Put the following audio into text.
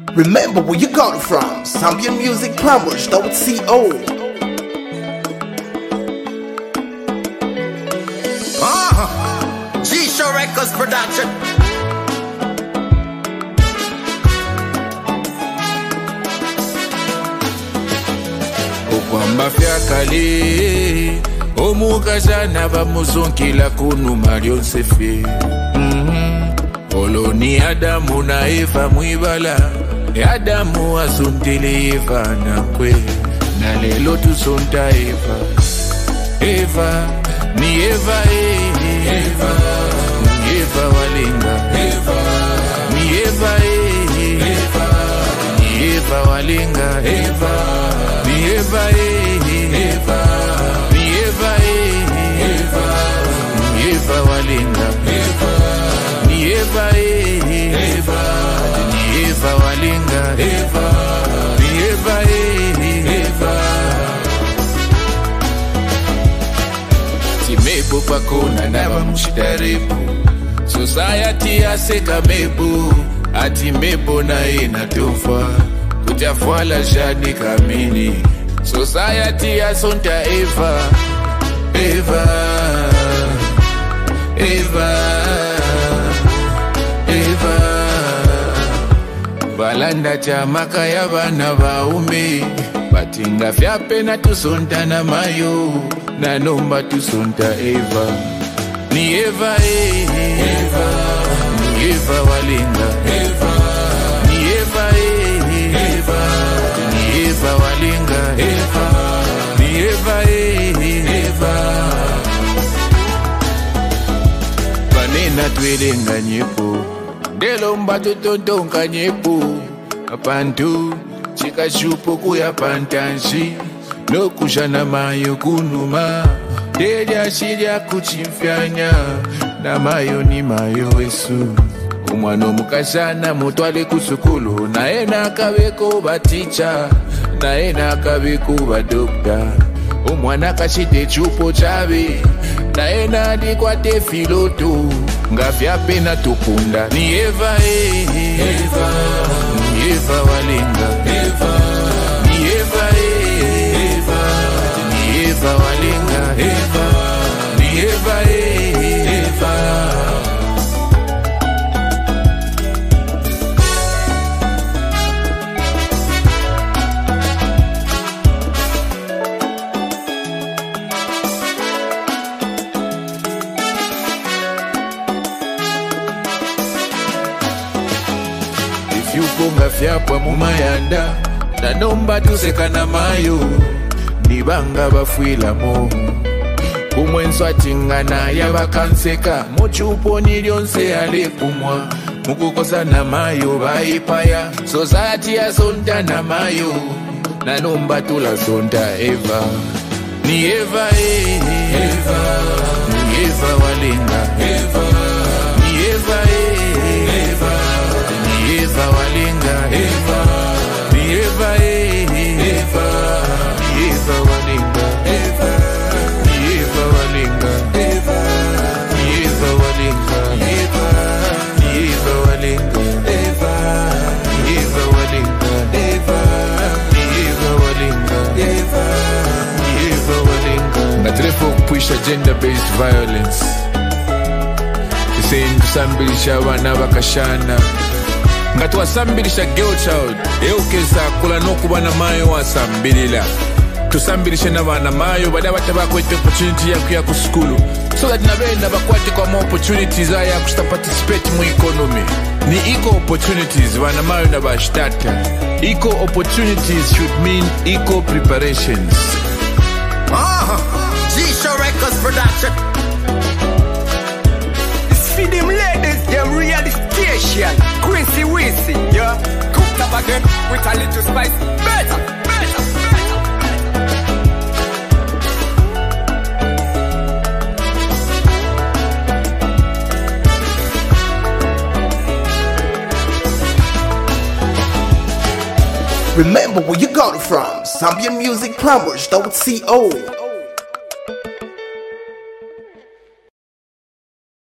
Remember where you got it from. Zambian Music Plumbers.co. G-Show Records Production. Okwamba fyakale omukazana bamuzonkila kunu Marion Sefe. Oloni Adamu na Eva mwibala, Adamu asuntile Eva na kwe, na lelo tusonta Eva. Eva ni Eva Eva, Eva walinga Eva, ni Eva Eva, ni Eva walinga Eva, ni Eva Eva, ni Eva Eva, ni Eva walinga Eva, ni Eva Eva, ni Eva walinga Eva, ni Eva Eva. Timebo pakona naba mshitaribu, society aseka mebo, ati mebo na ina tofa, kutafwala jani kamini, society asonta Eva, Eva, Eva, Eva. Balanda chamaka ya bana baume, batinga fyape na tusonta na mayo, na nomba tusonta Eva. Ni Eva Eva, ni Eva walinga Eva, ni Eva Eva, ni Eva walinga Eva, ni Eva Eva. Banena twelenga nyepo, delomba tutontonga nyepo, apantu chika shupo kuya pantanshi, no kushana mayo kunuma, deja shiria kuchimfyanya, na mayo ni mayo Yesu. Umwano mukashana mutwale kusukulu, na ena kabeko baticha, na ena kabeko badokta. Umwana kashite chupo chabe, na ena dikwate filoto, ngafya pena tukunda. Ni Eva Eva, ni Eva walinga Eva, ni Eva Eva, ni Eva walinga Eva, ni Eva Eva. Yuponga fyapwa mumayanda, na nomba tuseka na mayo, nibanga bafwila mo. Kumwenso atingana ya bakanseka, mochupo nilionse alikumwa. Mukukosa na mayo baipaya, society ya sonta na mayo, na nomba tula sonta Eva. Ni Eva Eva, ni Eva walinga Eva, ni Eva Eva, ni Eva walinga Eva, ni Eva Eva, ni Eva walinga Eva, ni Eva walinga Eva, ni Eva walinga Eva, ni Eva walinga Eva, ni Eva walinga Eva, ni Eva walinga Eva, ni Eva walinga. Ngatrefo kupuisha gender-based violence, isendu sambilisha abana bakashana, ngatuwasambilisha girl child, eukeza kula nokuba na mayo wasambilila. Tusambilishe na bana mayo bada batabakwete opportunity ya kuskulu, so that nabenda bakwate kwa more opportunities ya kustaparticipate mu economy. Ni equal opportunities bana mayo na bashtata. Equal opportunities should mean equal preparations. G-Show Records Production. For them ladies, them really station. Quincy Wincy, yeah. Cooked up again with a little spice. Better, better, better. Remember where you got it from. Zambian Music Plumbers.co.